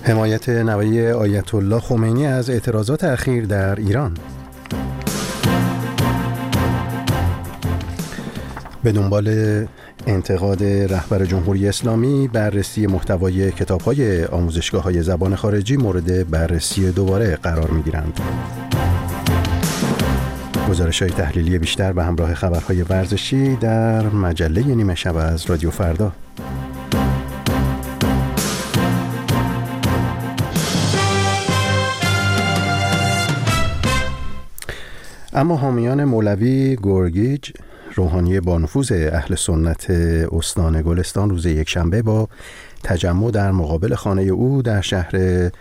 حمایت نوایی آیت الله خمینی از اعتراضات اخیر در ایران. به دنبال انتقاد رهبر جمهوری اسلامی، بررسی محتوای کتاب‌های آموزشگاه‌های زبان خارجی مورد بررسی دوباره قرار می‌گیرند. گزارش‌های تحلیلی بیشتر به همراه خبرهای ورزشی در مجله نیمه شب از رادیو فردا. اما حامیان مولوی گورگیج، روحانی با نفوذ اهل سنت استان گلستان، روز یکشنبه با تجمع در مقابل خانه او در شهر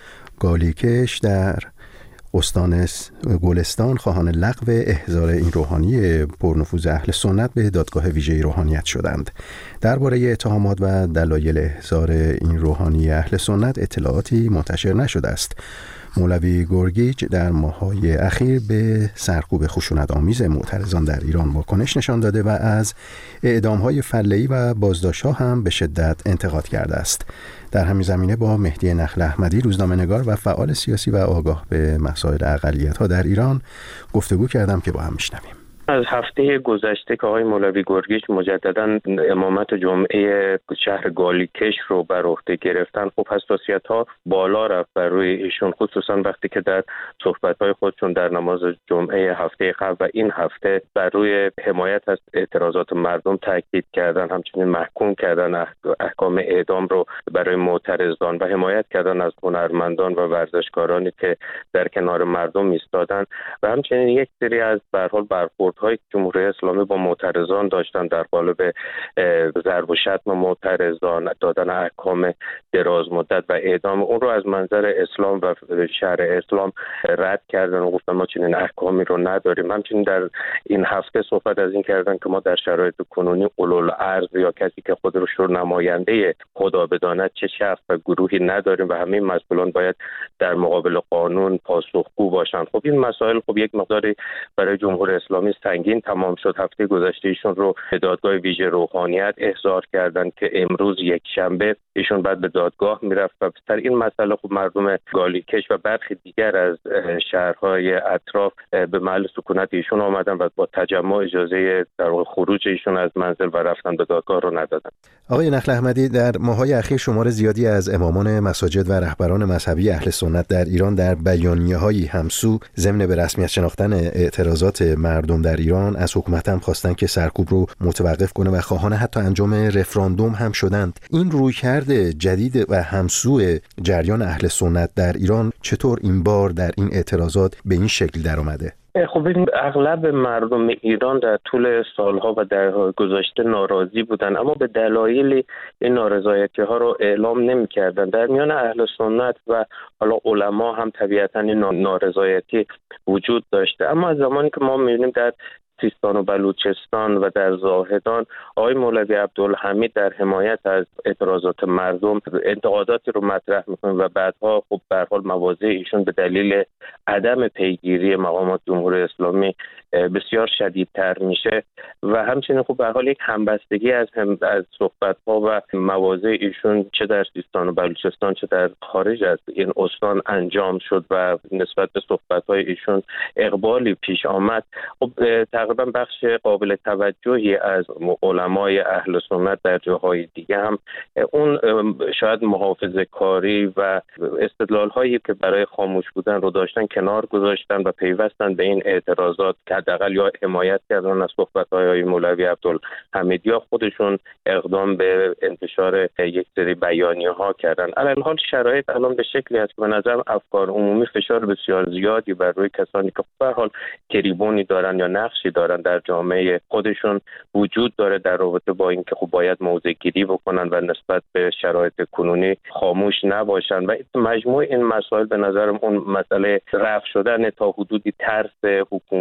گالیکش در استان گلستان خواهان لغو احضار این روحانی پرنفوذ اهل سنت به دادگاه ویژه روحانیت شدند. درباره اتهامات و دلایل احضار این روحانی اهل سنت اطلاعاتی منتشر نشده است. مولوی گورگیج در ماه‌های اخیر به سرکوب خشونت‌آمیز معترضان در ایران واکنش نشان داده و از اعدام‌های فله‌ای و بازداشت‌ها هم به شدت انتقاد کرده است. در همین زمینه با مهدی نخل احمدی، روزنامه‌نگار و فعال سیاسی و آگاه به مسائل اقلیت‌ها در ایران گفتگو کردم که با هم میشنویم. از هفته گذشته که آقای مولوی گورگیج مجددا امامت جمعه شهر گالیکش رو بر عهده گرفتن، خب حساسیت‌ها بالا رفت بر روی ایشون، خصوصا وقتی که در صحبت‌های خودشون در نماز جمعه هفته قبل و این هفته بر روی حمایت از اعتراضات مردم تاکید کردن، همچنین محکوم کردن احکام اعدام رو برای معترضان و حمایت کردن از هنرمندان و ورزشکارانی که در کنار مردم ایستادن و همچنین یک سری از به هر حال برخوردهای جمهوری اسلامی با معترضان داشتن در قالب ضرب و شتم معترضان، دادن احکام دراز مدت و اعدام اون رو از منظر اسلام و شرع اسلام رد کردن و گفتن ما چنین احکامی رو نداریم. همچنین در این هفته صحبت از این کردن که ما در شرایط کنونی اولوالعرض یا کسی که خود رو نماینده خدا بداند چه شخص و گروهی نداریم و همه مسئولان باید در مقابل قانون پاسخگو باشند. خب این مسائل خب یک مقداری برای جمهوری اسلامی سنگین تمام شد. هفته گذشته ایشون رو به دادگاه ویژه روحانیت احضار کردن که امروز یک شنبه ایشون بعد به دادگاه میرفت و سر این مسئله خب مردم گالیکش و برخی دیگر از شهرهای اطراف به محل سکونت ایشون آمدن و با تجمع اجازه در خروج ایشون از منزل و رفتن به دادگاه رو ندادن. آقای نخل احمدی، در ماه‌های اخیر شمار زیادی از امامان مساجد و رهبران مذهبی اهل سنت در ایران در بیانیه‌های همسو ضمن به رسمیت شناختن اعتراضات مردم در ایران از حکومت هم خواستن که سرکوب رو متوقف کنه و خواهان حتی انجام رفراندوم هم شدند. این رویکرد جدید و همسو جریان اهل سنت در ایران چطور این بار در این اعتراضات به این شکل در اومده؟ خب اغلب مردم ایران در طول سالها و در گذشته ناراضی بودن، اما به دلایلی این نارضایتی ها رو اعلام نمی کردن. در میان اهل سنت و حالا علما هم طبیعتا این نارضایتی وجود داشته، اما از زمانی که ما می‌بینیم در سیستان و بلوچستان و در زاهدان آقای مولوی عبدالحمید در حمایت از اعتراضات مردم انتقاداتی رو مطرح میکنه و بعدها خب به هر حال مواضع ایشون به دلیل عدم پیگیری مقامات جمهوری اسلامی بسیار شدیدتر میشه و همچنین خب به هر حال یک همبستگی از صحبت‌ها و مواضع ایشون چه در سیستان و بلوچستان چه در خارج از این استان انجام شد و نسبت به صحبت‌های ایشون اقبالی پیش آمد. خب تقریبا بخش قابل توجهی از علمای اهل سنت در جاهای دیگه هم اون شاید محافظه‌کاری و استدلال‌هایی که برای خاموش بودن رو داشتن کنار گذاشتن و پیوستن به این اعتراضات که حداقل یا حمایت کردن از صحبت‌های مولوی عبدالحمید یا خودشون اقدام به انتشار یک سری بیانیه‌ها کردن. علی حال شرایط الان به شکلی است که به نظر افکار عمومی فشار بسیار زیادی بر روی کسانی که به هر حال تریبونی دارن یا نقشی دارن در جامعه خودشون وجود داره در رابطه با اینکه خب باید موضع گیری بکنن و نسبت به شرایط کنونی خاموش نباشن و مجموع این مسائل به نظرم اون مسئله رفع شدن تا حدودی ترس حکومتی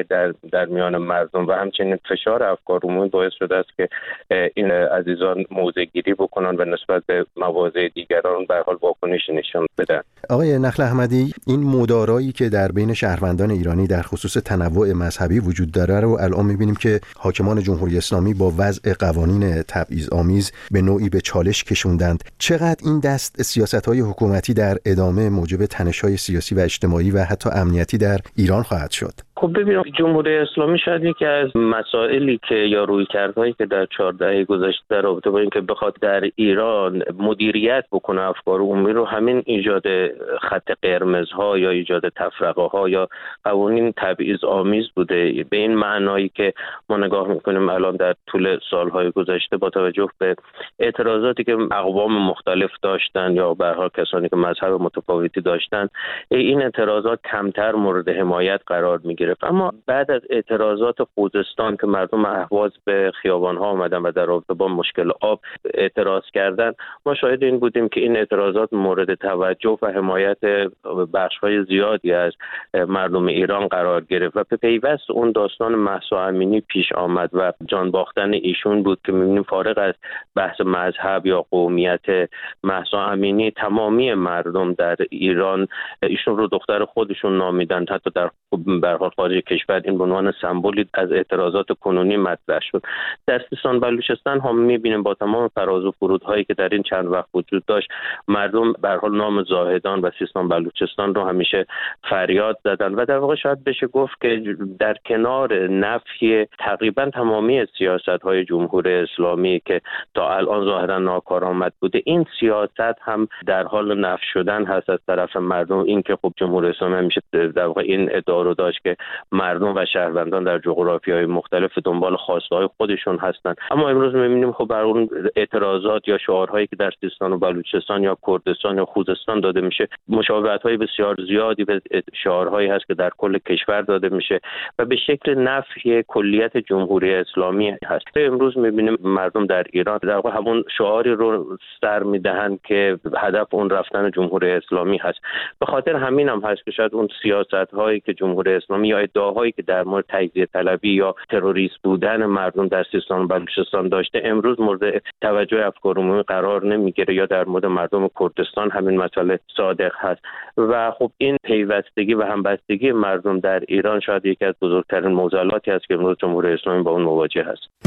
در میان مردم و همچنین فشار افکار عمومی باعث شده است که این عزیزان موضع‌گیری بکنن و نسبت به مواضع دیگران به حال واکنش نشان بدن. آقای نخل احمدی، این مدارایی که در بین شهروندان ایرانی در خصوص تنوع مذهبی وجود داره رو الان می‌بینیم که حاکمان جمهوری اسلامی با وضع قوانین تبعیض‌آمیز به نوعی به چالش کشوندند. چقدر این دست سیاست‌های حکومتی در ادامه موجب تنش‌های سیاسی و اجتماعی و حتی امنیتی در ایران خواهد شد؟ خب ببینید، جمهوری اسلامی شاید یکی از مسائلی که یا رویکردهایی که در 4 دهه گذشته در رابطه با اینکه بخواد در ایران مدیریت بکنه افکار عمومی رو، همین ایجاد خط قرمزها یا ایجاد تفرقه‌ها یا قوانین تبعیض‌آمیز بوده. به این معنایی که ما نگاه می‌کنیم الان در طول سال‌های گذشته با توجه به اعتراضاتی که اقوام مختلف داشتن یا به هر حال کسانی که مذهب متفاوتی داشتن، این اعتراضات کمتر مورد حمایت قرار می‌گرفت. اما بعد از اعتراضات خوزستان که مردم اهواز به خیابان‌ها آمدن و در رابطه با مشکل آب اعتراض کردند، ما شاهد این بودیم که این اعتراضات مورد توجه و حمایت بخش‌های زیادی از مردم ایران قرار گرفت و به پیوست اون داستان مهسا امینی پیش آمد و جان باختن ایشون بود که می‌بینیم فارغ از بحث مذهب یا قومیت مهسا امینی، تمامی مردم در ایران ایشون رو دختر خودشون نامیدن. حتی در خارج کشور این به عنوان سمبولی از اعتراضات کنونی مطرح شد. در سیستان بلوچستان هم می‌بینیم با تمام فراز و فرودهایی که در این چند وقت وجود داشت، مردم به هر حال نام زاهدان و سیستان بلوچستان رو همیشه فریاد زدن و در واقع شاید بشه گفت که در کنار نفی تقریبا تمامی سیاست‌های جمهوری اسلامی که تا الان ظاهرا ناکارآمد بوده، این سیاست هم در حال نفی شدن هست از طرف مردم. این که خب جمهوری اسلامی همیشه در واقع این ادعا رو داشت که مردم و شهروندان در جغرافی‌های مختلف دنبال خواسته‌های خودشون هستند، اما امروز می‌بینیم خب بر اون اعتراضات یا شعارهایی که در سیستان و بلوچستان یا کردستان یا خوزستان داده میشه مشابهت‌های بسیار زیادی به شعارهایی هست که در کل کشور داده میشه و به شکل نفی کلیت جمهوری اسلامی هست. امروز می‌بینیم مردم در ایران در واقع همون شعاری رو سر میدهند که هدف اون رفتن جمهوری اسلامی هست. به خاطر همین هم هست که شاید اون سیاست‌هایی که جمهوری اسلامی یا ادعاهایی که در مورد تجزیه طلبی یا تروریست بودن مردم در سیستان و بلوچستان داشته امروز مورد توجه افکار عمومی قرار نمیگیره، یا در مورد مردم کردستان همین مسئله صادق هست. و خب این پیوستگی و همبستگی مردم در ایران شاید یکی از بزرگترین معضلاتی است که امروز جمهوری اسلامی با اون مواجه است.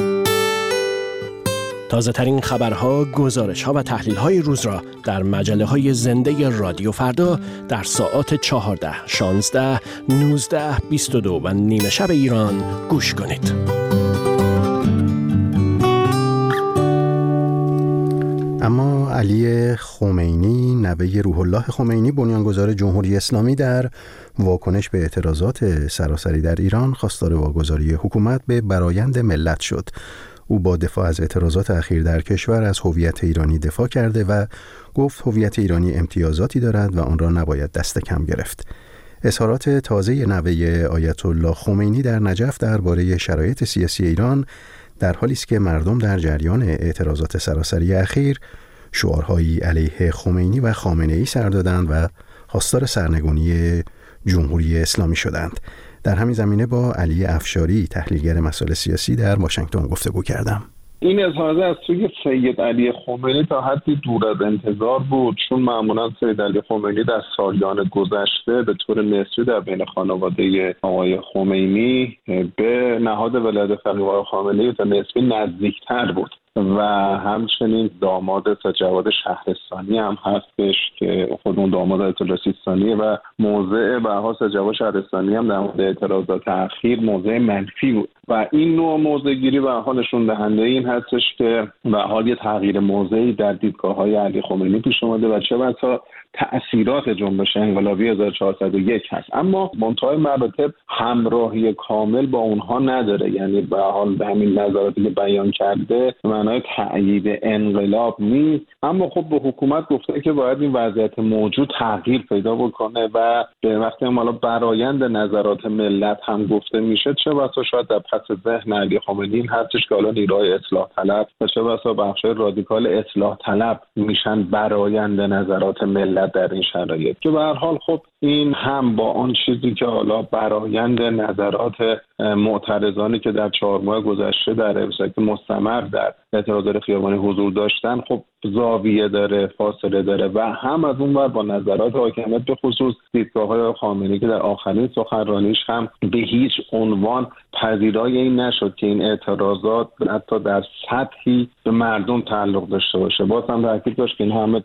تازه ترین خبرها، گزارش‌ها و تحلیل‌های روز را در مجله‌های زنده رادیو فردا در ساعات 14، 16، 19، 22 و نیمه شب ایران گوش کنید. اما علی خمینی، نوه روح الله خمینی بنیانگذار جمهوری اسلامی، در واکنش به اعتراضات سراسری در ایران خواستار واگذاری حکومت به برآیند ملت شد. او با دفاع از اعتراضات اخیر در کشور از هویت ایرانی دفاع کرده و گفت هویت ایرانی امتیازاتی دارد و آن را نباید دست کم گرفت. اظهارات تازه نوه آیت الله خمینی در نجف درباره شرایط سیاسی ایران در حالی است که مردم در جریان اعتراضات سراسری اخیر شعارهایی علیه خمینی و خامنه‌ای سر دادند و خواستار سرنگونی جمهوری اسلامی شدند. در همین زمینه با علی افشاری، تحلیلگر مسائل سیاسی، در واشنگتن گفتگو کردم. این اظهارات از سوی سید علی خمینی تا حدی دور از انتظار بود، چون معمولا سید علی خمینی در سالیان گذشته به طور نسبی در بین خانواده آقای خمینی به نهاد ولایت فقیه آقای خامنه‌ای تا نسبی نزدیکتر بود و همچنین داماد جواد شهرستانی هم هستش که خود اون داماد آیت الله سیستانیه و موضع بهاء جواد شهرستانی هم در مورد اعتراضات اخیر موضع منفی بود و این نوع موضع گیری به حال نشون دهنده این هستش که به حال یه تغییر موضعی در دیدگاه‌های علی خمینی پیش اومده و چه بسا تأثیرات جنبش انقلابی 1401 هست، اما منتهای مراتب همراهی کامل با اونها نداره. یعنی به حال به همین نظراتی که بیان کرده معنای تأیید انقلاب نیست، اما خب به حکومت گفته که باید این وضعیت موجود تغییر پیدا بکنه و به وقتی هم حالا برآیند نظرات ملت هم گفته میشه، چه بسا شاید در پس ذهن علی خامنه‌ای این هستش که حالا نیروهای اصلاح طلب و چه بسا بخشای رادیکال اصلاح طلب میشن برآیند نظرات ملت در این شرایط، که به هر حال خب این هم با آن چیزی که حالا برآیند نظرات معترضانی که در 4 ماه گذشته در بصورت مستمر در اعتراضات خیابانی حضور داشتن خب زاویه داره، فاصله داره، و هم از اون ور با نظرات حاکمیت به خصوص دیدگاه‌های خامنه‌ای که در آخرین سخنرانیش هم به هیچ عنوان پذیرای این نشد که این اعتراضات حتی در سطحی به مردم تعلق داشته باشه. باز هم تاکید داشت که این همه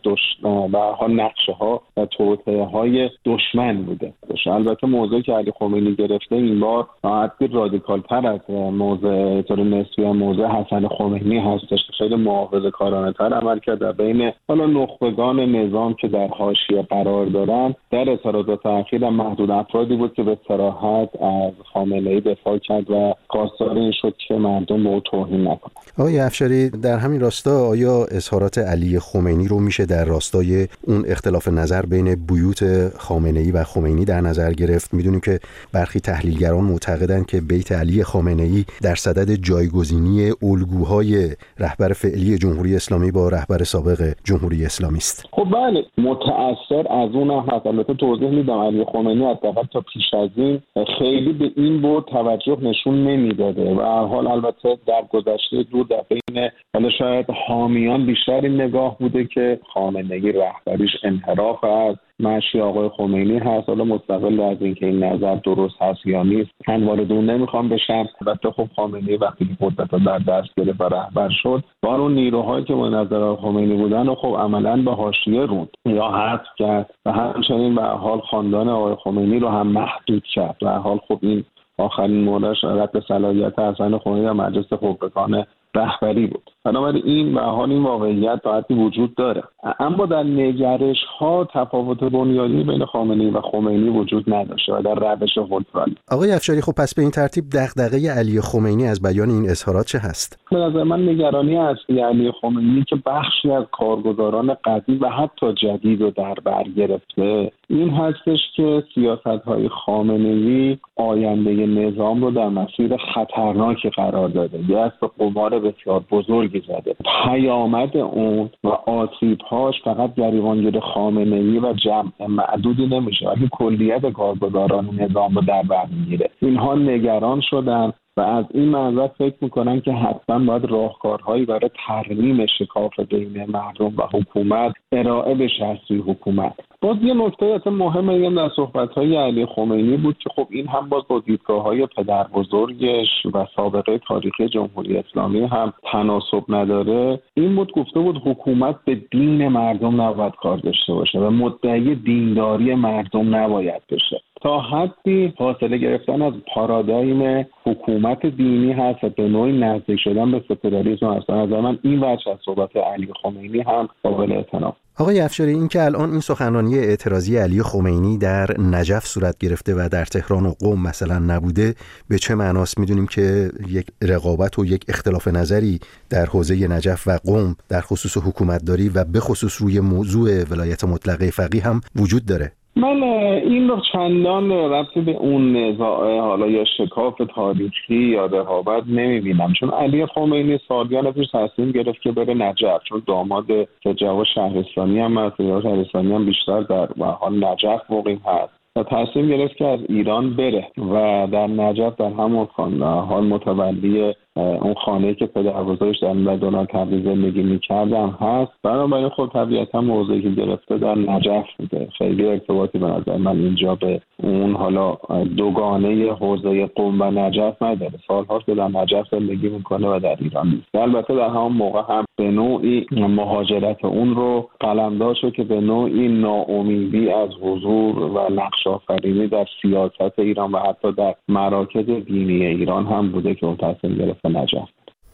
نقشه‌ها و توطئه‌های دشمن بوده. البته موضوعی که علی خمینی گرفته این بار حتی رادیکال‌تر از موضوع طور نسبی موضوع حسن خمینی هستش که خیلی محافظه‌کارانه‌تر عمل کرده بین حالا نخبگان نظام که در حاشیه قرار دارن. در اعتراضات اخیر محدود افرادی بود که به صراحت از خامنه‌ای دفاع کرد و خواستار این شد که مردم به او توهین نکنند. آقای افشاری، در همین راستا آیا اظهارات علی خمینی رو میشه در راستای اون اختلاف نظر بین بیوت خامنه‌ای و خمینی در نظر گرفت؟ میدونیم که برخی تحلیلگران معتقدند که بیت علی خامنه‌ای در صدد جایگزینی الگوهای رهبر فعلی جمهوری اسلامی با رهبر سابق جمهوری اسلامی است. خب بله، متأثر از اون هم هست. البته توضیح میدم علی خمینی حداقل تا پیش از این خیلی به این بود توجه نشون نمیداده و هر حال البته در گذشته دور در بین حالا شاید حامیان بیشتر این نگاه بوده که خامنه‌ای رهبریش انحراف از مشی آقای خمینی هست. حالا مستقل از اینکه این نظر درست هست یا نیست من وارد اون نمیخوام بشم. البته خب خامنه‌ای وقتی که قدرت در دست گرفت و رهبر شد با اون نیروهایی که با نظر خمینی بودن و خب عملاً به حاشیه روند یا حذف کرد و همچنین به حال خاندان آقای خمینی رو هم محدود کرد. و حال خب این آخرین موردش رد صلاحیت حسن خمینی در مجلس خبرگان رهبری بود. بنابراین این و حال این واقعیت تا حدی وجود داره، اما در نگرش ها تفاوت بنیادی بین خامنه‌ای و خمینی وجود نداشته و در روش حکمرانی. آقای افشاری، خب پس به این ترتیب دغدغه علی خمینی از بیان این اظهارات چه هست؟ به نظر من نگرانی اصلی علی خمینی که بخشی از کارگزاران قدیم و حتی جدید رو در بر گرفته این هستش که سیاست‌های خامنه‌ای آینده نظام رو در مسیر خطرناکی قرار داده. یه از قمار بسیار بزرگی زده. پیامد اون و آسیب‌هاش فقط گریبانگیر خامنه‌ای و جمع معدودی نمیشه، ولی کلیت کارگزاران نظام رو در بر میگیره. اینها نگران شدن و از این منظر فکر میکنن که حتما باید راهکارهایی برای ترمیم شکاف بین مردم و حکومت ارائه بشه از سوی حکومت. باز یه نکته مهمه این در صحبت‌های علی خمینی بود که خب این هم باز با دیدگاه‌های پدر بزرگش و سابقه تاریخی جمهوری اسلامی هم تناسب نداره. این بود گفته بود حکومت به دین مردم نباید کار داشته باشه و مدعی دینداری مردم نباید بشه. تا حدی فاصله گرفتن از پارادایم حکومت دینی هست و به نوعی نزدیک شدن به سکولاریسم هست. از من این وجه از صحبت علی خمینی هم قابل احترام. آقای افشاری، این که الان این سخنرانی اعتراضی علی خمینی در نجف صورت گرفته و در تهران و قم مثلا نبوده به چه معناست؟ میدونیم که یک رقابت و یک اختلاف نظری در حوزه نجف و قم در خصوص حکومتداری و به خصوص روی موضوع ولایت مطلقه فقیه هم وجود داره. من این رو چندان ربطی به اون نزاع حالا یا شکاف تاریخی یا رقابت نمیبینم، چون علی خمینی سالیان پیش تصمیم گرفت که بره نجف، چون داماد جواد شهرستانی هم هست یا شهرستانی هم بیشتر در حال نجف مقیم هست و تصمیم گرفت که از ایران بره و در نجف در همون حال متولی اون خانه‌ای که پدربزرگش در دوران تبریز زندگی می‌کردم هست. بنابراین خود طبیعتا موضوعی که گرفته در نجف بوده، خیلی ارتباطی به نظر من اینجا به اون حالا دوگانه حوزه قم و نجف نداره. سال‌هاست که در نجف زندگی می‌کنه و در ایران نیست. البته در همون موقع هم به نوعی مهاجرت اون رو قلمداد شد که به نوعی ناامیدی از حضور و نقش آفرینی در سیاست ایران و حتی در مراکز دینی ایران هم بوده که اون تصمیم گرفت نجف.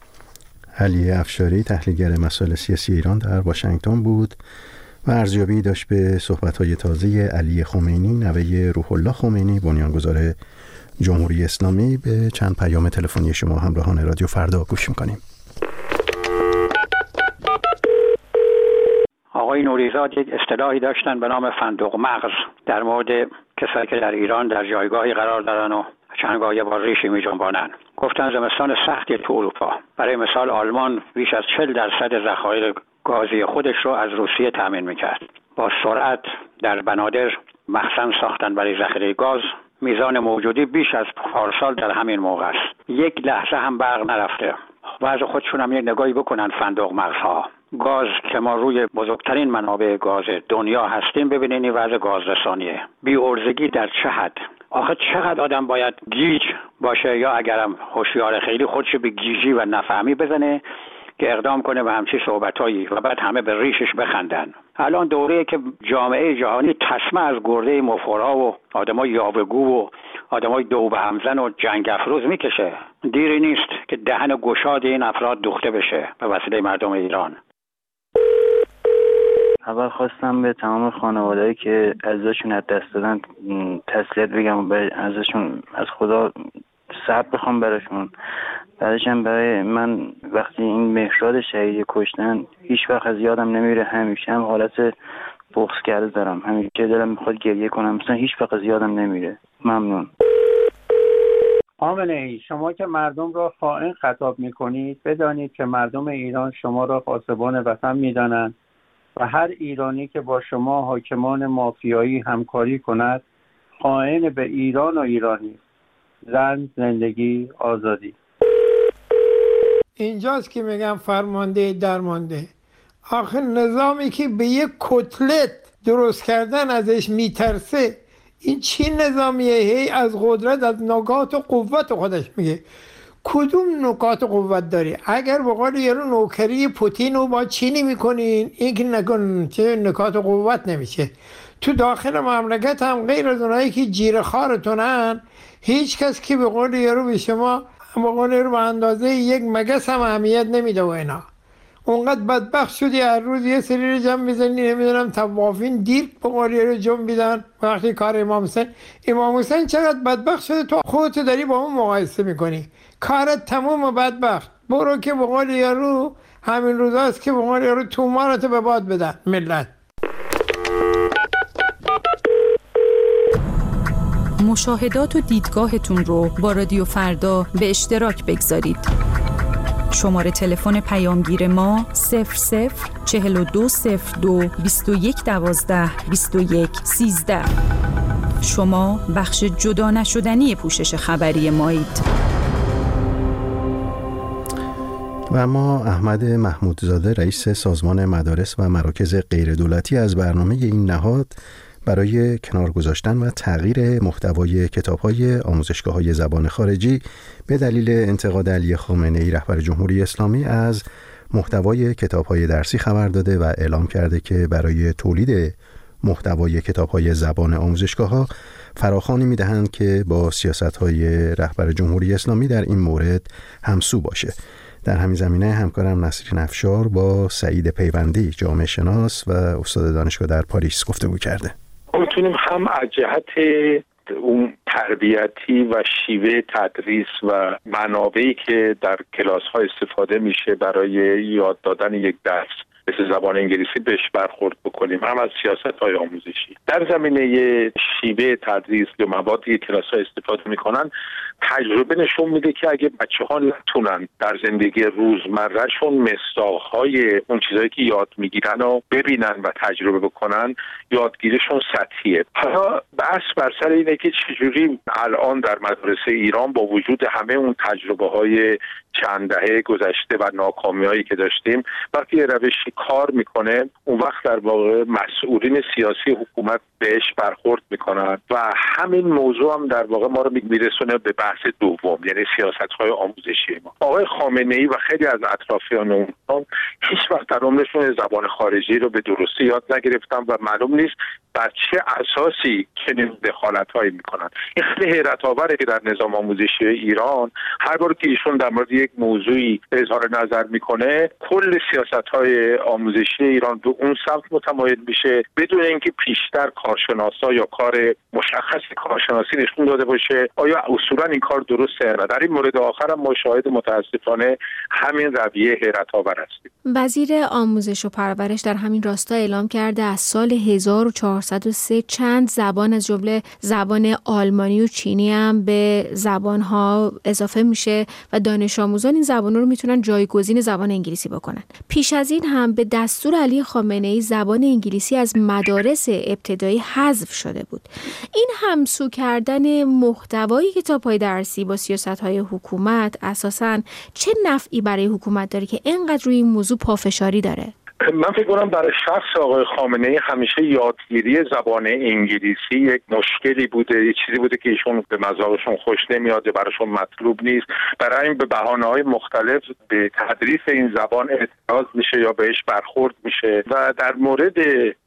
علی افشاری، تحلیلگر مسائل سیاسی ایران، در واشنگتن بود و ارزیابی داشت به صحبت‌های تازه علی خمینی، نوه روح الله خمینی، بنیانگذار جمهوری اسلامی. به چند پیام تلفنی شما همراهان رادیو فردا گوش می‌کنیم. آقای نوریزاد یک اصطلاحی داشتن به نام فندق مغز در مورد کسایی که در ایران در جایگاهی قرار دارن و چنگای با ریشی می جنبانن. گفتن زمستان سختی تو اروپا. برای مثال آلمان بیش از 40% ذخایر گازی خودش رو از روسیه تامین میکرد. با سرعت در بنادر مخزن ساختن برای ذخیره گاز. میزان موجودی بیش از پارسال در همین موقع است. یک لحظه هم برق نرفته. وضع خودشون هم یک نگاهی بکنن فندق مغزها. گاز که ما روی بزرگترین منابع گاز دنیا هستیم، ببینین این وضع گاز رسانیه. بی‌عرضگی در چه حد؟ آخه چقدر آدم باید گیج باشه یا اگرم هوشیار خیلی خودش به گیجی و نفهمی بزنه که اقدام کنه به همچین صحبتایی و بعد همه به ریشش بخندن. الان دوره‌ای که جامعه جهانی تسمه از گرده مفخورها و آدمای یاوه‌گو و آدمای دو به همزن و جنگ افروز میکشه. دیری نیست که دهن گشاد این افراد دوخته بشه به وسیله مردم ایران. اول خواستم به تمام خانواده‌ای که عزیزشون از دست دادن تسلیت بگم، ازشون از خدا صبر بخوام براشون. بعدش هم برای من وقتی این مهراد شهیدی کشتن هیچ وقت از یادم نمیره، همیشه هم حالت بغض کرده دارم، همیشه دلم میخواد گریه کنم، مثلا هیچ وقت از یادم نمیره. ممنون. خامنه‌ای، شما که مردم را خائن خطاب میکنید، بدانید که مردم ایران شما را پاسبان وطن میدانند و هر ایرانی که با شما حاکمان مافیایی همکاری کند خائن به ایران و ایرانی. زن، زندگی، آزادی. اینجاست که میگم فرمانده درمانده. آخه نظامی که به یک کتلت درست کردن ازش میترسه، این چی نظامیه؟ هی از قدرت، از نکات و قوت خودش میگه. کدوم نکات قوت داری؟ اگر به قول یارو نوکری پوتین رو با چینی میکنین، این که نکن چه نکات قوت نمیشه. تو داخل مملکت هم غیر از اونایی که جیره خارتونن، هیچ کس که به قول یارو به شما به قول یارو به اندازه یک مگس هم اهمیت نمیده و اینا. اونقدر بدبخت شدی هر روز یه سری رو جمع میزنی، نمیدونم توافین دیر به قول یارو جمع بیدن وقتی کار امام حسین چقدر بدبخت شده، تو خودتو داری با اون مقایسه میکنی. کارت تموم و بدبخت. برو که به قول یارو همین روزاست که به قول یارو تومارتو به باد بدن ملت. مشاهدات و دیدگاهتون رو با رادیو فردا به اشتراک بگذارید. شماره تلفن پیامگیر ما 004202 2112 2113. شما بخش جدا نشدنی پوشش خبری مایید. و اما احمد محمودزاده رئیس سازمان مدارس و مراکز غیردولتی از برنامه این نهاد برای کنار گذاشتن و تغییر محتوای کتاب‌های آموزشگاه‌های زبان خارجی به دلیل انتقاد علی خامنه‌ای رهبر جمهوری اسلامی از محتوای کتاب‌های درسی خبر داده و اعلام کرده که برای تولید محتوای کتاب‌های زبان آموزشگاه‌ها فراخوانی می‌دهند که با سیاست‌های رهبر جمهوری اسلامی در این مورد همسو باشه. در همین زمینه همکارم نصرین افشار با سعید پیوندی جامعه شناس و استاد دانشگاه در پاریس گفتگو کرده. میتونیم هم از جهت اون تربیتی و شیوه تدریس و منابعی که در کلاس‌ها استفاده میشه برای یاد دادن یک درس مثل زبان انگلیسی بهش برخورد بکنیم، هم از سیاست‌های آموزشی. در زمینه شیوه تدریس یا موادی که کلاس‌ها استفاده میکنن، تجربه نشون میده که اگه بچه‌ها نتونن در زندگی روزمرهشون مصداق‌های اون چیزایی که یاد میگیرن رو ببینن و تجربه بکنن، یادگیریشون سطحیه. حالا بحث بر سر اینه که چجوری الان در مدارس ایران با وجود همه اون تجربه‌های چند دهه گذشته و ناکامی‌هایی که داشتیم، وقتی روشی کار میکنه، اون وقت در واقع مسئولین سیاسی حکومت بهش برخورد میکنن و همین موضوع هم در واقع ما رو میرسونه به بحث دوم، یعنی سیاست‌های آموزشی ما. آقای خامنه‌ای و خیلی از اطرافیان اون هیچ وقت در عمرشون زبان خارجی رو به درستی یاد نگرفتن و معلوم نیست بر چه اساسی چنین دخالت‌هایی میکنن. این خیلی حیرت آوره که در نظام آموزشی ایران هر بار که ایشون در مورد یک موضوعی اظهار نظر میکنه، کل سیاست‌های آموزشی ایران به اون سمت متمایل میشه بدون اینکه پیشتر کارشناسا یا کار مشخص کارشناسی نشون داده باشه آیا اصولا این کار درسته و در این مورد آخر هم ما شاهد متاسفانه همین رویه حیرت‌آور هستیم. وزیر آموزش و پرورش در همین راستا اعلام کرده از سال 1403 چند زبان از جمله زبان آلمانی و چینی هم به زبان‌ها اضافه میشه و دانش آموزان این زبان‌ها رو میتونن جایگزین زبان انگلیسی بکنن. پیش از این هم به دستور علی خامنه‌ای زبان انگلیسی از مدارس ابتدایی حذف شده بود. این همسو کردن محتوای کتاب‌های درسی با سیاست‌های حکومت اساساً چه نفعی برای حکومت داره که اینقدر روی این موضوع پافشاری داره؟ من فکر کنم برای شخص آقای خامنه‌ای همیشه یادگیری زبان انگلیسی یک مشکلی بوده، یک چیزی بوده که ایشون به مذاقشون خوش نمیاد، براشون مطلوب نیست. برای این به بهانه‌های مختلف به تدریس این زبان اعتراض میشه یا بهش برخورد میشه و در مورد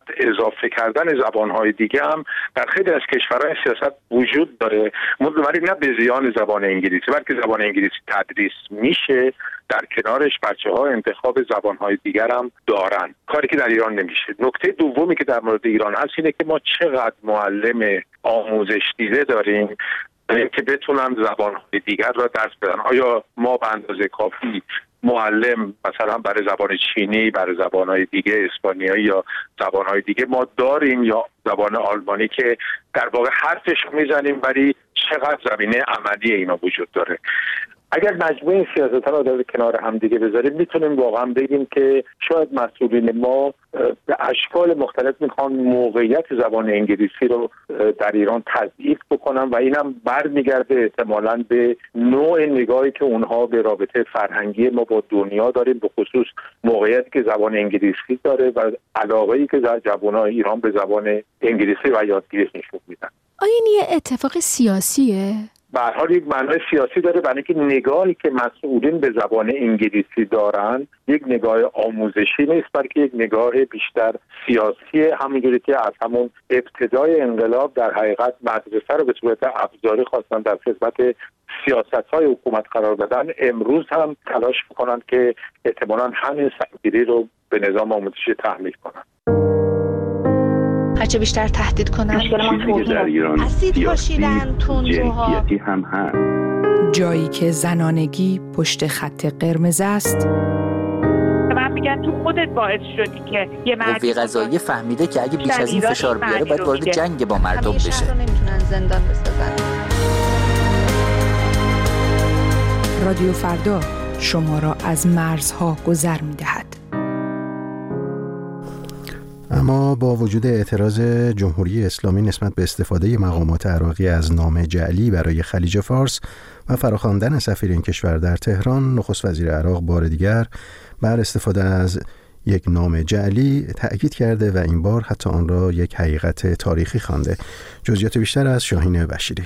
اضافه کردن زبان‌های دیگه هم در خیلی از کشورهای سیاست وجود داره، ولی نه به زیان زبان انگلیسی، بلکه زبان انگلیسی تدریس میشه، در کنارش بچه‌ها انتخاب زبان‌های دیگر هم دارن، کاری که در ایران نمیشه. نکته دومی که در مورد ایران هست اینه که ما چقدر معلم آموزش دیده داریم که بتونن زبان‌های دیگر را درس بدن. آیا ما به اندازه کافی معلم مثلا برای زبان چینی، برای زبان‌های دیگه، اسپانیایی یا زبان‌های دیگه ما داریم، یا زبان آلمانی که در واقع حرفش میزنیم ولی چقدر زمینه عملی اینا وجود داره؟ اگر مجموعه این سیاست‌ها رو در کنار هم دیگه بذاریم میتونیم واقعا بگیم که شاید مسئولین ما به اشکال مختلف میخوان موقعیت زبان انگلیسی رو در ایران تضعیف بکنن و اینم برمیگرده احتمالاً به نوع نگاهی که اونها به رابطه فرهنگی ما با دنیا داریم، به خصوص موقعیتی که زبان انگلیسی داره و علاقه‌ای که در جوانای ایران به زبان انگلیسی و یادگیریش نشون میدن. آیا این یه اتفاق سیاسیه؟ به هر حال یک معنای سیاسی داره، برای اینکه نگاهی که مسئولین به زبان انگلیسی دارن یک نگاه آموزشی نیست، بلکه یک نگاه بیشتر سیاسی، همونجوری که از همون ابتدای انقلاب در حقیقت مدرسه رو به صورت ابزاری خواستن در خدمت سیاست‌های حکومت قرار بدن. امروز هم تلاش می‌کنن که احتمالاً همین سنگیری رو به نظام آموزشی تحمیل کنن. هرچه بیشتر تهدید کنن چیزی که در ایران سیاسی جنسیتی هم هست. جایی که زنانگی پشت خط قرمز است. من میگن تو خودت باعث شدی که یه قوه قضاییه فهمیده که اگه بیش از این فشار بیاره باید وارد جنگ با مردم بشه. شهر رو نمیتونن زندان بسازن. رادیو فردا شما را از مرزها گذر می‌دهد. اما با وجود اعتراض جمهوری اسلامی نسبت به استفاده مقامات عراقی از نام جعلی برای خلیج فارس و فراخواندن سفیر این کشور در تهران، نخست وزیر عراق بار دیگر بر استفاده از یک نام جعلی تأکید کرده و این بار حتی آن را یک حقیقت تاریخی خوانده. جزئیات بیشتر از شاهین بشیری.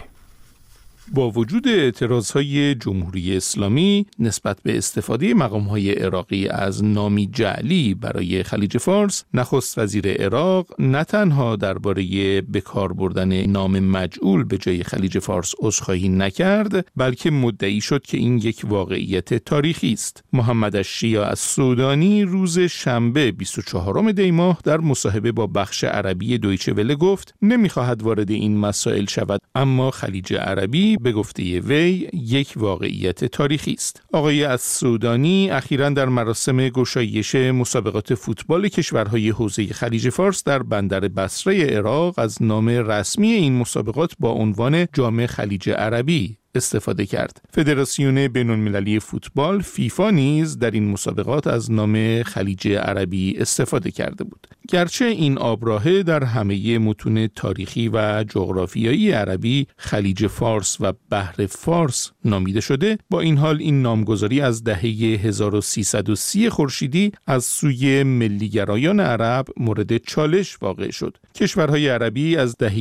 با وجود اعتراضهای جمهوری اسلامی نسبت به استفاده مقامهای عراقی از نامی جعلی برای خلیج فارس، نخست وزیر عراق نه تنها درباره به کار بردن نام مجعول به جای خلیج فارس عذرخواهی نکرد، بلکه مدعی شد که این یک واقعیت تاریخی است. محمد الشیعه السودانی روز شنبه 24 دی ماه در مصاحبه با بخش عربی دویچه وله گفت نمی‌خواهد وارد این مسائل شود، اما خلیج عربی به گفته وی یک واقعیت تاریخی است. آقای السودانی اخیراً در مراسم گشایش مسابقات فوتبال کشورهای حوزه خلیج فارس در بندر بصره عراق از نام رسمی این مسابقات با عنوان جام خلیج عربی استفاده کرد. فدراسیون بین‌المللی فوتبال فیفا نیز در این مسابقات از نام خلیج عربی استفاده کرده بود. گرچه این آبراهه در همه متون تاریخی و جغرافیایی عربی خلیج فارس و بحر فارس نامیده شده، با این حال این نامگذاری از دهه 1330 خورشیدی از سوی ملیگرایان عرب مورد چالش واقع شد. کشورهای عربی از دهه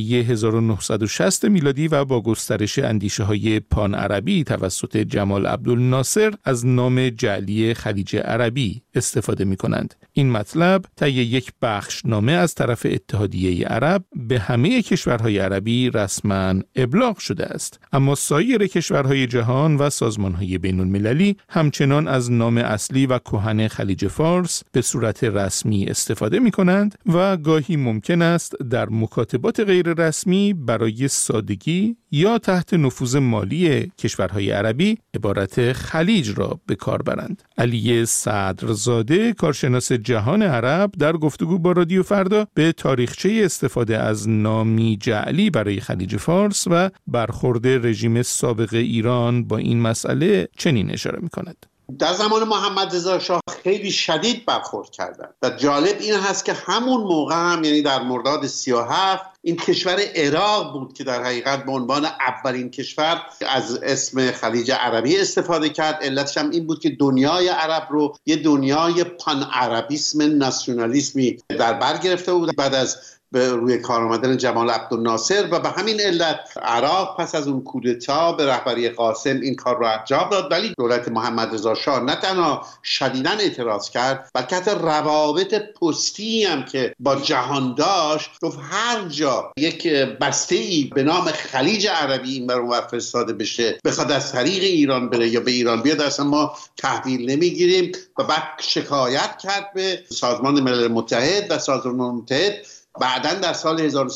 1960 میلادی و با گسترش اندیشه‌های پان عربی توسط جمال عبدالناصر از نام جعلی خلیج عربی استفاده می کنند. این مطلب طی یک بخشنامه از طرف اتحادیه عرب به همه کشورهای عربی رسما ابلاغ شده است، اما سایر کشورهای جهان و سازمانهای بین المللی همچنان از نام اصلی و کهن خلیج فارس به صورت رسمی استفاده می کنند و گاهی ممکن است در مکاتبات غیر رسمی برای سادگی یا تحت نفوذ مالی اجمالی کشورهای عربی عبارت خلیج را به کار برند. علی صدرزاده، کارشناس جهان عرب، در گفتگو با رادیو فردا به تاریخچه استفاده از نامی جعلی برای خلیج فارس و برخورد رژیم سابق ایران با این مسئله چنین اشاره می‌کند. در زمان محمد رضا شاه خیلی شدید برخورد کردن و جالب این هست که همون موقع هم، یعنی در مرداد 37، این کشور عراق بود که در حقیقت به عنوان اولین کشور از اسم خلیج عربی استفاده کرد. علتش هم این بود که دنیای عرب رو یه دنیای پان عربیسم ناسیونالیسمی در بر گرفته بود بعد از به روی کار آمدن جمال عبدالناصر و به همین علت عراق پس از اون کودتا به رهبری قاسم این کار رو انجام داد. ولی دولت محمد رضا شاه نه تنها شدیداً اعتراض کرد بلکه حتی روابط پستی هم که با جهان داشت، گفت هر جا یک بسته‌ای به نام خلیج عربی این برون فرستاده بشه بخواد از طریق ایران بره یا به ایران بیاد، اصلا ما تحویل نمیگیریم. و بعد شکایت کرد به سازمان ملل متحد و سازمان ملل متحد بعداً در سال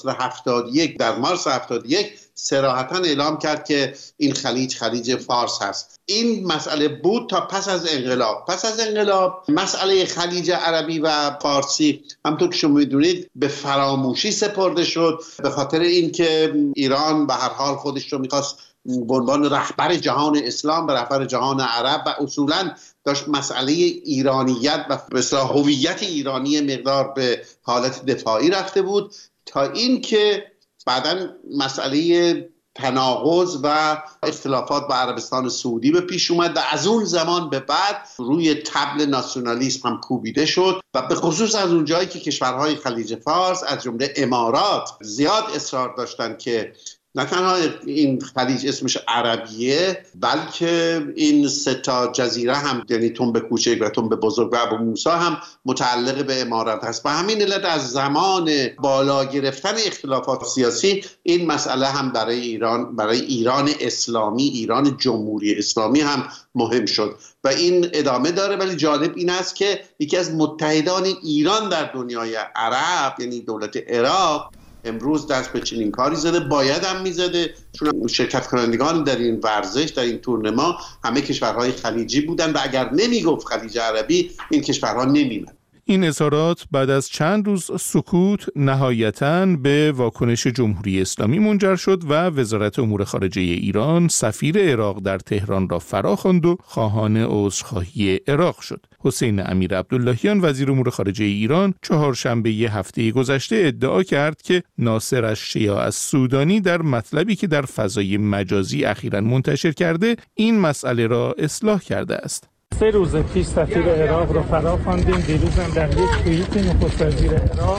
1971 در مارس 71 صراحتاً اعلام کرد که این خلیج فارس هست. این مسئله بود تا پس از انقلاب. پس از انقلاب مسئله خلیج عربی و فارسی همونطور که شما میدونید به فراموشی سپرده شد، به خاطر اینکه ایران به هر حال خودش رو میخواست به عنوان رهبر جهان اسلام، به رهبر جهان عرب و اصولاً داشت مسئله ایرانیت و به اصطلاح هویت ایرانی مقدار به حالت دفاعی رفته بود، تا اینکه بعداً مسئله تناقض و اختلافات با عربستان سعودی به پیش اومد و از اون زمان به بعد روی طبل ناسیونالیسم هم کوبیده شد و به خصوص از اون جایی که کشورهای خلیج فارس از جمله امارات زیاد اصرار داشتن که نه تنها این خلیج اسمش عربیه بلکه این 3 جزیره هم، یعنی تنب کوچک و تنب بزرگ و ابو موسی هم متعلق به امارات هست. و همین علت از زمان بالا گرفتن اختلافات سیاسی این مسئله هم برای ایران اسلامی، ایران جمهوری اسلامی هم مهم شد و این ادامه داره. ولی جالب این است که یکی از متحدان ایران در دنیای عرب، یعنی دولت عراق، امروز دست به چنین کاری زده، باید هم میزده، چون شرکت کنندگان در این ورزش، در این تورنما همه کشورهای خلیجی بودن و اگر نمیگفت خلیج عربی این کشورها نمیمد. این اظهارات بعد از چند روز سکوت نهایتاً به واکنش جمهوری اسلامی منجر شد و وزارت امور خارجه ایران سفیر عراق در تهران را فراخواند و خواهان عذرخواهی عراق شد. حسین امیر عبداللهیان وزیر امور خارجه ایران چهارشنبه هفته گذشته ادعا کرد که ناصر الشیعة السودانی در مطلبی که در فضای مجازی اخیراً منتشر کرده این مسئله را اصلاح کرده است. 3 روز پیش سفیر عراق رو فراخواندیم. دیروز هم در یک توییت نخست وزیر عراق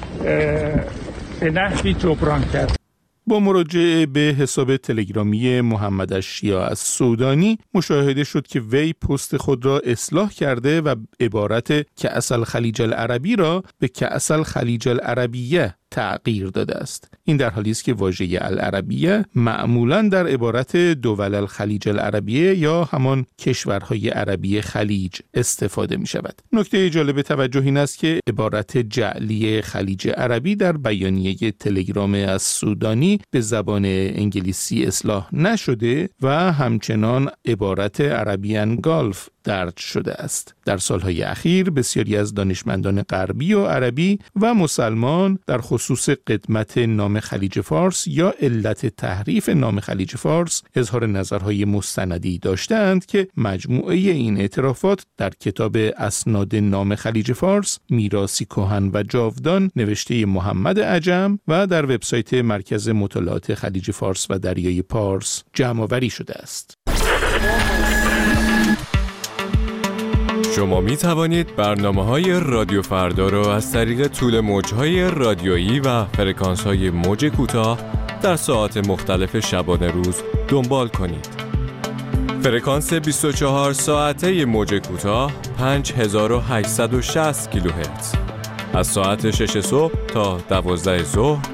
به نحوی جبران کرد. با مراجعه به حساب تلگرامی محمد الشیعة السودانی مشاهده شد که وی پست خود را اصلاح کرده و عبارت کأس الخلیج العربی را به کأس الخلیج العربیه تغییر داده است. این در حالی است که واژه العربیه معمولاً در عبارت دول الخلیج العربیه یا همان کشورهای عربی خلیج استفاده می شود. نکته جالب توجه این است که عبارت جعلی خلیج عربی در بیانیه تلگرام از سودانی به زبان انگلیسی اصلاح نشده و همچنان عبارت عربیان گالف درج شده است. در سالهای اخیر بسیاری از دانشمندان غربی و عربی و مسلمان در خصوص قدمت نام خلیج فارس یا علت تحریف نام خلیج فارس اظهار نظرهای مستندی داشتند که مجموعه این اعترافات در کتاب اسناد نام خلیج فارس میراثی کهن و جاودان نوشته محمد عجم و در وبسایت مرکز مطالعات خلیج فارس و دریای پارس جمع‌آوری شده است. شما می توانید برنامه‌های رادیو فردا را از طریق طول موج‌های رادیویی و فرکانس‌های موج کوتاه در ساعات مختلف شبانه روز دنبال کنید. فرکانس 24 ساعته موج کوتاه 5860 کیلوهرتز. از ساعت 6 صبح تا 12 ظهر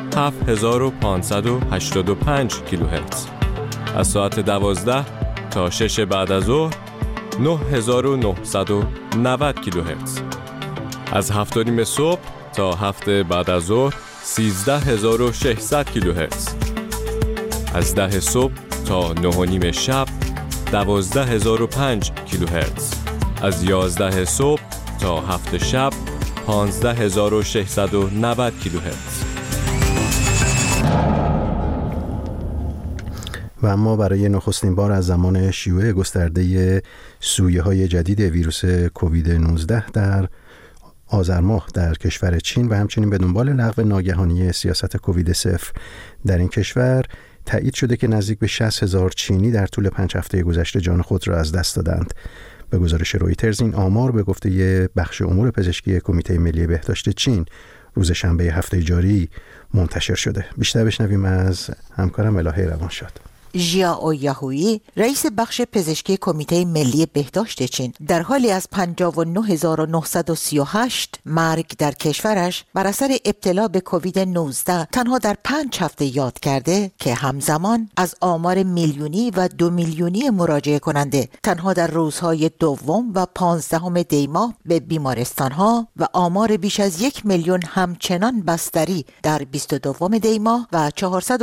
7585 کیلوهرتز. از ساعت 12 تا 6 بعد از ظهر 9990 کیلوهرتز. از 7:30 صبح تا 7 بعد از ظهر 13600 کیلوهرتز. از 10 صبح تا 9:30 شب 12005 کیلوهرتز، از 11 صبح تا 7 شب 15690 کیلوهرتز. و اما برای نخستین بار از زمان شیوع گسترده سویه‌های جدید ویروس کووید 19 در آذر ماه در کشور چین و همچنین به دنبال لغو ناگهانی سیاست کووید 0 در این کشور، تایید شده که نزدیک به 60,000 چینی در طول 5 هفته گذشته جان خود را از دست دادند. به گزارش رویترز این آمار به گفته بخش امور پزشکی کمیته ملی بهداشت چین روز شنبه هفته جاری منتشر شده. بیشتر بشنویم از همکارم الهه روانشاد. ژیائو یاهویی، رئیس بخش پزشکی کمیته ملی بهداشت چین، در حالی از 59938 مرگ در کشورش بر اثر ابتلا به کووید 19 تنها در 5 هفته یاد کرده که همزمان از آمار میلیونی و 2 میلیونی مراجعه کننده تنها در روزهای دوم و 15 دی ماه به بیمارستانها و آمار بیش از 1 میلیون همچنان بستری در 22 دی ماه و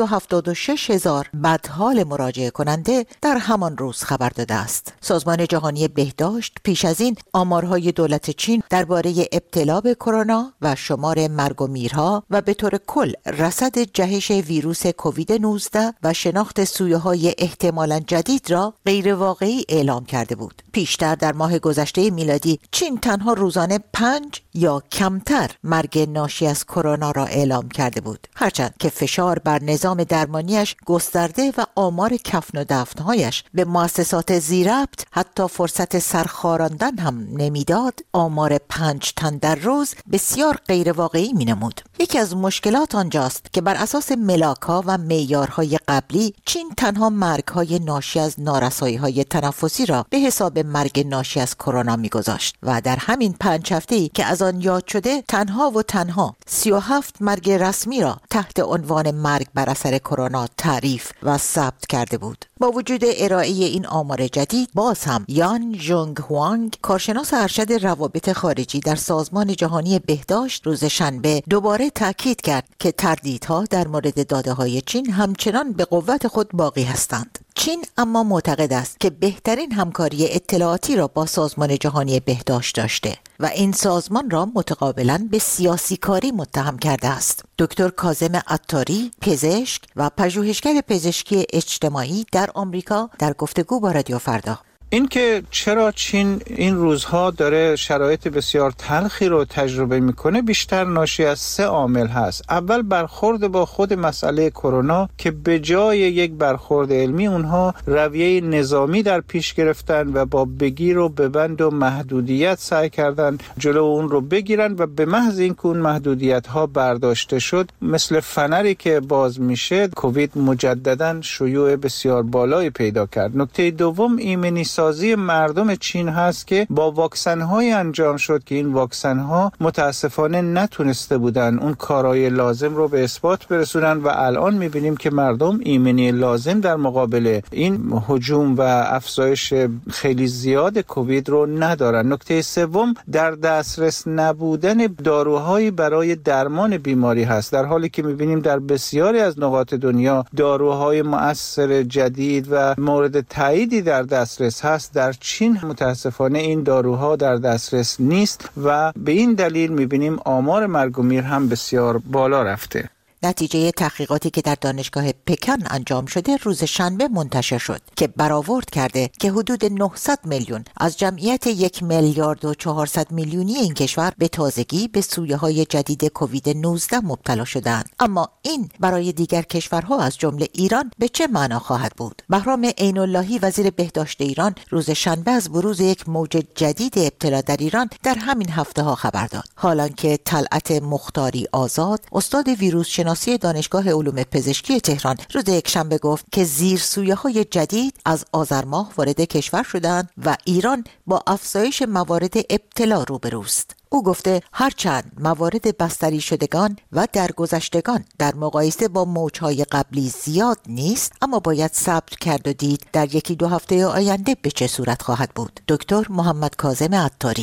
476,000 بدحال مراجعه کننده در همان روز خبر داده است. سازمان جهانی بهداشت پیش از این آمارهای دولت چین درباره ابتلا به کرونا و شمار مرگ و میرها و به طور کل رصد جهش ویروس کووید 19 و شناخت سویه‌های احتمالاً جدید را غیر واقعی اعلام کرده بود. پیشتر در ماه گذشته میلادی چین تنها روزانه 5 یا کمتر مرگ ناشی از کرونا را اعلام کرده بود، هرچند که فشار بر نظام درمانیش گسترده و آمار کفن و دفنهایش به مؤسسات ذی‌ربط حتی فرصت سرخاراندن هم نمیداد. آمار 5 تن در روز بسیار غیر واقعی می نمود. یکی از مشکلات آنجاست که بر اساس ملاک‌ها و معیارهای قبلی چین تنها مرگ‌های ناشی از نارسایی‌های تنفسی را به حساب مرگ ناشی از کرونا می‌گذاشت و در همین 5 هفته‌ای که از آن یاد شده تنها 37 مرگ رسمی را تحت عنوان مرگ بر اثر کرونا تعریف و ثبت کرده بود. با وجود ارائه این آمار جدید، باز هم یان ژونگ هوانگ، کارشناس ارشد روابط خارجی در سازمان جهانی بهداشت، روز شنبه دوباره تاکید کرد که تردیدها در مورد داده‌های چین همچنان به قوت خود باقی هستند. چین اما معتقد است که بهترین همکاری اطلاعاتی را با سازمان جهانی بهداشت داشته و این سازمان را متقابلاً به سیاسی کاری متهم کرده است. دکتر کاظم عطاری، پزشک و پژوهشگر پزشکی اجتماعی در آمریکا، در گفتگو با رادیو فردا این که چرا چین این روزها داره شرایط بسیار تلخی رو تجربه میکنه بیشتر ناشی از 3 عامل هست. اول برخورد با خود مسئله کرونا که به جای یک برخورد علمی اونها رویه نظامی در پیش گرفتن و با بگیر و ببند و محدودیت سعی کردن جلو اون رو بگیرن و به محض اینکه اون محدودیت ها برداشته شد، مثل فنری که باز میشه، کووید مجددا شیوع بسیار بالایی پیدا کرد. نکته دوم ایمنی سازی مردم چین هست که با واکسن های انجام شد که این واکسن ها متاسفانه نتونسته بودن اون کارهای لازم رو به اثبات برسونن و الان میبینیم که مردم ایمنی لازم در مقابل این هجوم و افزایش خیلی زیاد کووید رو ندارن. نکته سوم در دسترس نبودن داروهایی برای درمان بیماری هست، در حالی که میبینیم در بسیاری از نقاط دنیا داروهای مؤثر جدید و مورد تاییدی در دسترس هست. در چین متاسفانه این داروها در دسترس نیست و به این دلیل می‌بینیم آمار مرگ و میر هم بسیار بالا رفته. نتیجه تحقیقاتی که در دانشگاه پکن انجام شده روز شنبه منتشر شد که برآورد کرده که حدود 900 میلیون از جمعیت 1 میلیارد و 400 میلیونی این کشور به تازگی به سویه‌های جدید کووید 19 مبتلا شدند. اما این برای دیگر کشورها از جمله ایران به چه معنا خواهد بود؟ بهرام عین اللهی، وزیر بهداشت ایران، روز شنبه از بروز یک موج جدید ابتلا در ایران در همین هفته‌ها خبر داد. حالانکه طلعت مختاری آزاد، استاد ویروس شناسی دانشگاه علوم پزشکی تهران، روز یکشنبه گفت که زیرسویه‌های جدید از آذر ماه وارد کشور شدند و ایران با افزایش موارد ابتلا روبروست. او گفته هرچند موارد بستری شدگان و درگذشتگان در مقایسه با موج‌های قبلی زیاد نیست، اما باید صبر کرد و دید در 1-2 هفته آینده به چه صورت خواهد بود. دکتر محمد کاظم عطاری: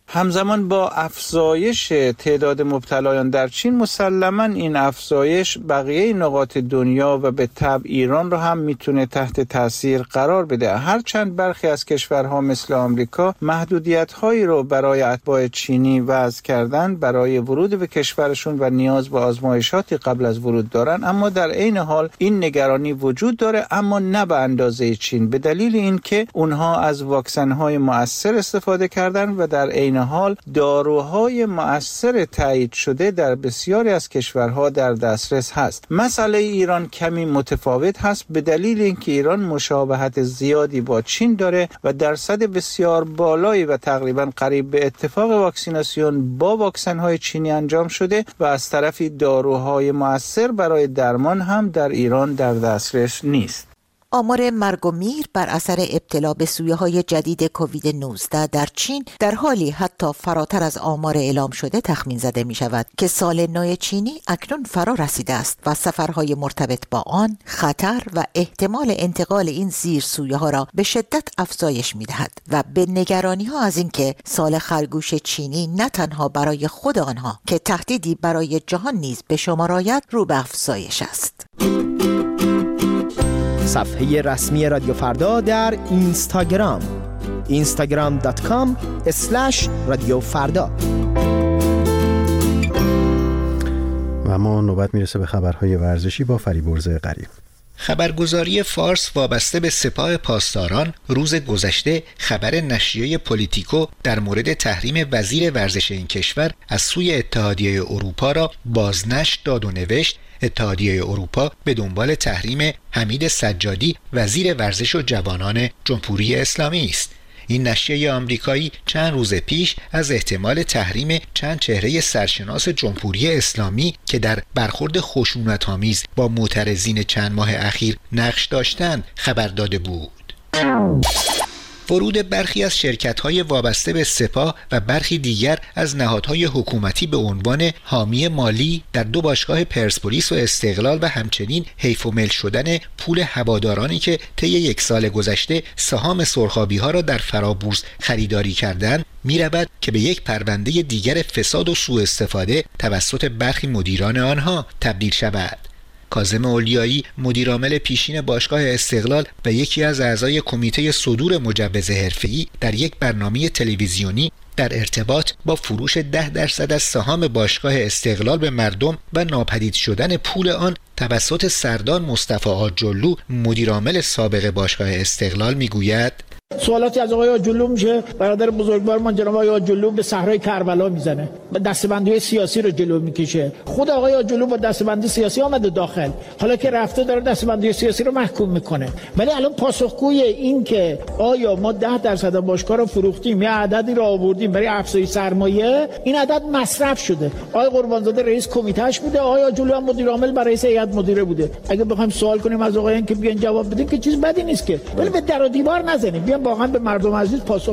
همزمان با افزایش تعداد مبتلایان در چین مسلماً این افزایش بقیه نقاط دنیا و به تبع ایران را هم میتونه تحت تاثیر قرار بده. هرچند برخی از کشورها مثل آمریکا محدودیت‌هایی رو برای اتباع چینی وضع کردن برای ورود به کشورشون و نیاز به آزمایشاتی قبل از ورود دارن، اما در عین حال این نگرانی وجود داره، اما نه به اندازه چین، به دلیل اینکه اونها از واکسن‌های مؤثر استفاده کردن و در عین حال داروهای مؤثر تایید شده در بسیاری از کشورها در دسترس هست. مسئله ایران کمی متفاوت هست به دلیل اینکه ایران مشابهت زیادی با چین داره و درصد بسیار بالایی و تقریبا قریب به اتفاق واکسیناسیون با واکسن‌های چینی انجام شده و از طرفی داروهای مؤثر برای درمان هم در ایران در دسترس نیست. آمار مرگ و میر بر اثر ابتلا به سویه‌های جدید کووید 19 در چین در حالی حتی فراتر از آمار اعلام شده تخمین زده می شود که سال نو چینی اکنون فرا رسیده است و سفرهای مرتبط با آن خطر و احتمال انتقال این زیر سویه‌ها را به شدت افزایش می دهد و به نگرانی‌ها از اینکه سال خرگوش چینی نه تنها برای خود آنها که تهدیدی برای جهان نیز به شمار آید رو به افزایش است. صفحه رسمی رادیو فردا در اینستاگرام instagram.com/رادیوفردا. و ما نوبت میرسه به خبرهای ورزشی با فریبرز غریب. خبرگزاری فارس وابسته به سپاه پاسداران روز گذشته خبر نشریه پلیتیکو در مورد تحریم وزیر ورزش این کشور از سوی اتحادیه اروپا را بازنشر داد و نوشت اتحادیه اروپا به دنبال تحریم حمید سجادی وزیر ورزش و جوانان جمهوری اسلامی است. این نشریه آمریکایی چند روز پیش از احتمال تحریم چند چهره سرشناس جمهوری اسلامی که در برخورد خشونت‌آمیز با معترضین چند ماه اخیر نقش داشتند خبر داده بود. ورود برخی از شرکت‌های وابسته به سپاه و برخی دیگر از نهادهای حکومتی به عنوان حامی مالی در دو باشگاه پرسپولیس و استقلال و همچنین حیف و مل شدن پول هوادارانی که طی یک سال گذشته سهام سرخابی‌ها را در فرابورس خریداری کردند می‌رود که به یک پرونده دیگر فساد و سوء استفاده توسط برخی مدیران آنها تبدیل شود. کاظم اولیایی مدیرعامل پیشین باشگاه استقلال و یکی از اعضای کمیته صدور مجوز حرفه‌ای در یک برنامه تلویزیونی در ارتباط با فروش 10% از سهام باشگاه استقلال به مردم و ناپدید شدن پول آن توسط سردار مصطفی آجلو مدیرعامل سابق باشگاه استقلال میگوید سوالاتی از آقای آجلو میشه. برادر بزرگوارمان جناب آقای آجلو به صحرای کربلا میزنه، دستبندی سیاسی رو جلو میکشه. خود آقای آجلو با دستبندی سیاسی آمده داخل، حالا که رفته داره دستبندی سیاسی رو محکوم میکنه. ولی الان پاسخگوی این که آیا ما 10% باشگاه رو فروختیم یا عددی رو آوردیم برای افزایش سرمایه، این عدد مصرف شده. آقای قربانزاده رئیس کمیتهش بوده، آقای آجلو هم مدیر عامل برای رئیس هیئت مدیره بوده. اگه بخوایم سوال کنیم از آقایان که بیان جواب بدین که چیز بدی نیست که، ولی به در و دیوار نزنیم، واقعا به مردم عزیز پاسخ.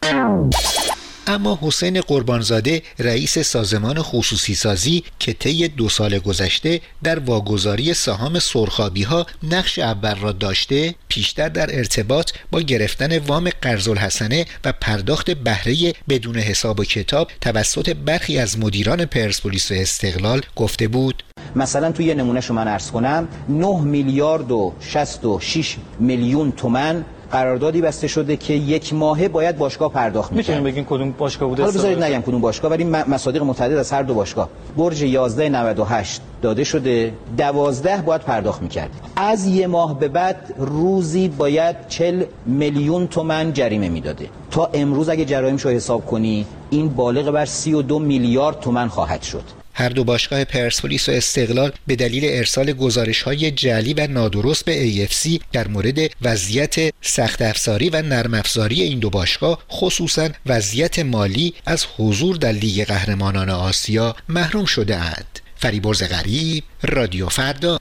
اما حسین قربانزاده رئیس سازمان خصوصی سازی که طی 2 سال گذشته در واگذاری سهام سرخابی‌ها نقش اول را داشته، پیشتر در ارتباط با گرفتن وام قرض‌الحسنه و پرداخت بهره بدون حساب و کتاب توسط برخی از مدیران پرسپولیس و استقلال گفته بود. مثلا توی یه نمونه شما عرض کنم 9 میلیارد و 66 میلیون تومان قراردادی بسته شده که یک ماهه باید باشگاه پرداخت می‌کنه. می‌تونید بگین کدوم باشگاه بوده؟ حالا بذارید نگم کدوم باشگاه، ولی مصادیق متعدد از هر دو باشگاه. برج 1198 داده شده، 12 باید پرداخت می‌کرد. از یه ماه به بعد روزی باید 40 میلیون تومان جریمه میداده. تا امروز اگه جرایمشو حساب کنی این بالغ بر 32 میلیارد تومان خواهد شد. هر دو باشگاه پرسپولیس و استقلال به دلیل ارسال گزارش‌های جعلی و نادرست به AFC در مورد وضعیت سخت افزاری و نرم افزاری این دو باشگاه، خصوصاً وضعیت مالی، از حضور در لیگ قهرمانان آسیا محروم شده اند. فریبرز غریب، رادیو فردا.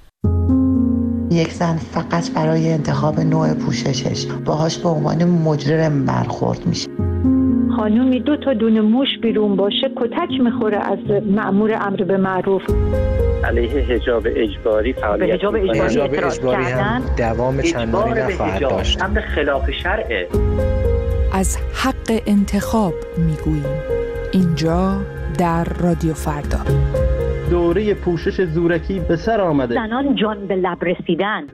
یک زن فقط برای انتخاب نوع پوششش باهاش به عنوان مجرم برخورد میشه. خانومی 2 تا دونه موش بیرون باشه کتک میخوره از مأمور امر به معروف. علیه حجاب اجباری فعالیت حجاب اجباری هم دوام چندانی نخواهد داشت. امر خلاف شرعه. از حق انتخاب میگوییم. اینجا در رادیو فردا. دوره پوشش زورکی به سر آمده. زنان جان به لب رسیدن.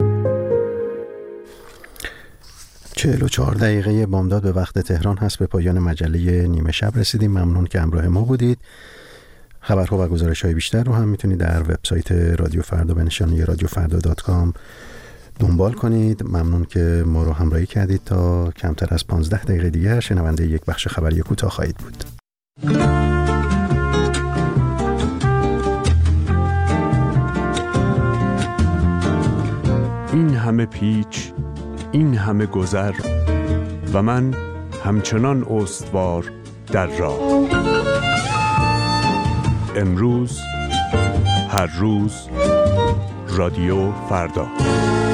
44 دقیقه بامداد به وقت تهران هست. به پایان مجله نیمه شب رسیدیم. ممنون که همراه ما بودید. خبرها و گزارش‌های بیشتر رو هم میتونید در وبسایت رادیو فردا به نشانی radiofrda.com دنبال کنید. ممنون که ما رو همراهی کردید. تا کمتر از 15 دقیقه دیگر شنونده یک بخش خبری کوتاه خواهید بود. این همه پیچ، این همه گذر و من همچنان استوار در راه. امروز، هر روز، رادیو فردا.